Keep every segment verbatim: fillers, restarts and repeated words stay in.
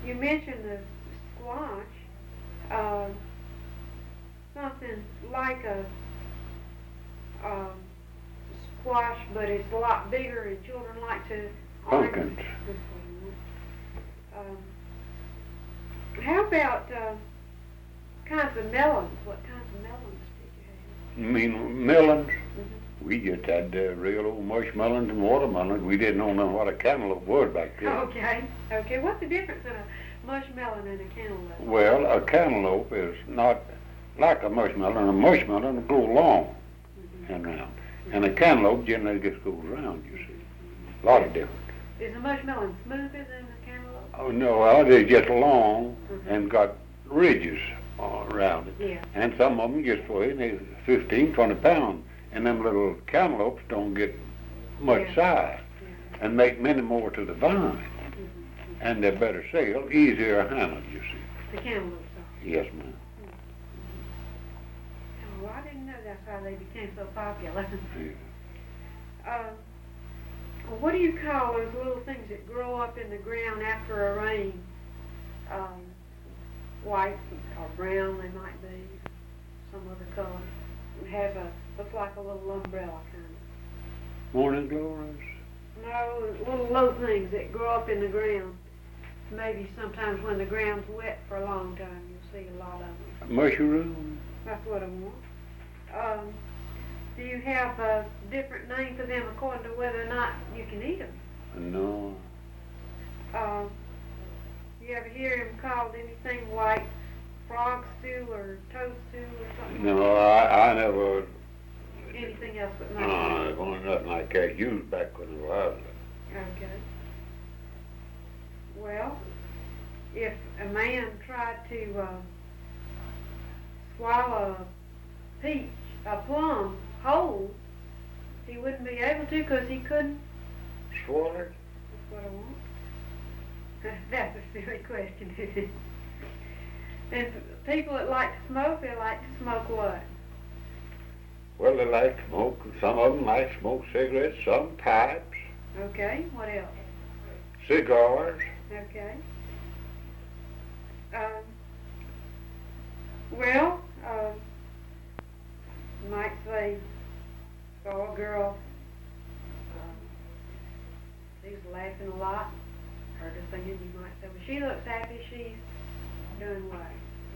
you mentioned the squash, uh, something like a um, squash, but it's a lot bigger, and children like to. Pumpkins. Um, how about uh, kinds of melons? What kinds of melons did you have? You mean melons? Mm-hmm. We just had uh, real old mushmelons and watermelons. We didn't know what a cantaloupe was back then. Okay. Okay. What's the difference in a mushmelon and a cantaloupe? Well, a cantaloupe is not like a mushmelon. A mushmelon will go long mm-hmm. and round. And a cantaloupe generally just goes round, you see. A lot of difference. Is the mushmelon smoother than the cantaloupe? Oh, no, well, they're just long mm-hmm. and got ridges all around it. Yeah. And some of them just weigh they're fifteen, twenty pounds. And them little cantaloupes don't get much yeah. size yeah. and make many more to the vine. Mm-hmm. And they're better sailed, easier handled, you see. The cantaloupes are? Yes, ma'am. Oh, I didn't know that's how they became so popular. Yeah. uh, what do you call those little things that grow up in the ground after a rain? Um, white or brown they might be, some other color. And have a, looks like a little umbrella kind of. Morning glories? No, little low things that grow up in the ground. Maybe sometimes when the ground's wet for a long time, you'll see a lot of them. Mushroom? That's what I want. Um, do you have a different name for them according to whether or not you can eat them? No. Uh, you ever hear them called anything like frog stew or toad stew or something? No, I, I never. Anything else but No, mushroom? it wasn't nothing like that used back when I was. Okay. Well, if a man tried to uh, swallow a peach, a plum, whole, he wouldn't be able to because he couldn't. Swallow? That's what I want. That's a silly question, isn't it? And people that like to smoke, they like to smoke what? Well, they like to smoke. Some of them like to smoke cigarettes, some pipes. Okay, what else? Cigars. Okay. Um, well, uh, you might say, saw a girl, um, she's laughing a lot, heard her singing, you might say, well, she looks happy, she's doing what?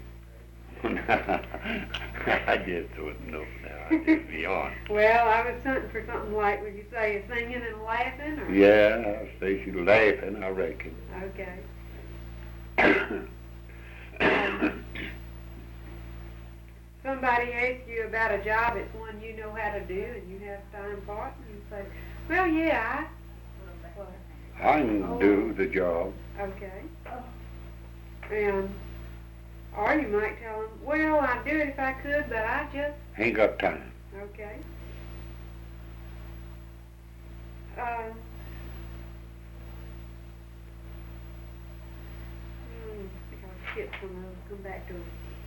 I just wouldn't know now. I just be honest. Well, I was hunting for something like, would you say, singing and laughing? Or? Yeah, I'll say she's laughing, I reckon. Okay. um, somebody asks you about a job, it's one you know how to do and you have time for it, and you say, well, yeah, I... What? I can oh. do the job. Okay. And... Or you might tell them, well, I'd do it if I could, but I just... Ain't got time. Okay. Um, hmm, I'll skip some of those, come back to them.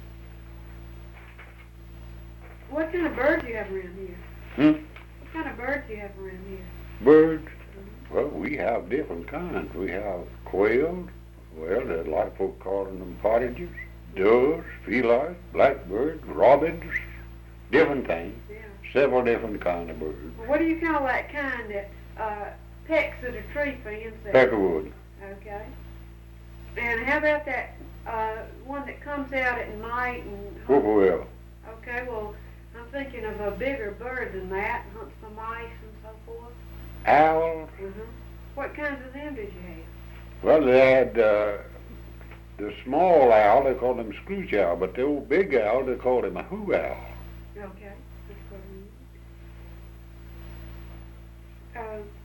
What kind of birds do you have around here? Hmm? What kind of birds do you have around here? Birds? Mm-hmm. Well, we have different kinds. We have quails. Well, there's a lot of folk calling them partridges. Doves, felis, blackbirds, robins, different things. Yeah. Several different kind of birds. Well, what do you call that kind that uh, pecks at a tree for insects? Peckerwood. Okay. And how about that uh, one that comes out at night and... Whippoorwill. Okay, well, I'm thinking of a bigger bird than that, hunts for mice and so forth. Owls. Mm-hmm. What kinds of them did you have? Well, they had uh, the small owl, they called him scrooge owl, but the old big owl, they called him a hoo owl. Okay, that's what I mean. Uh,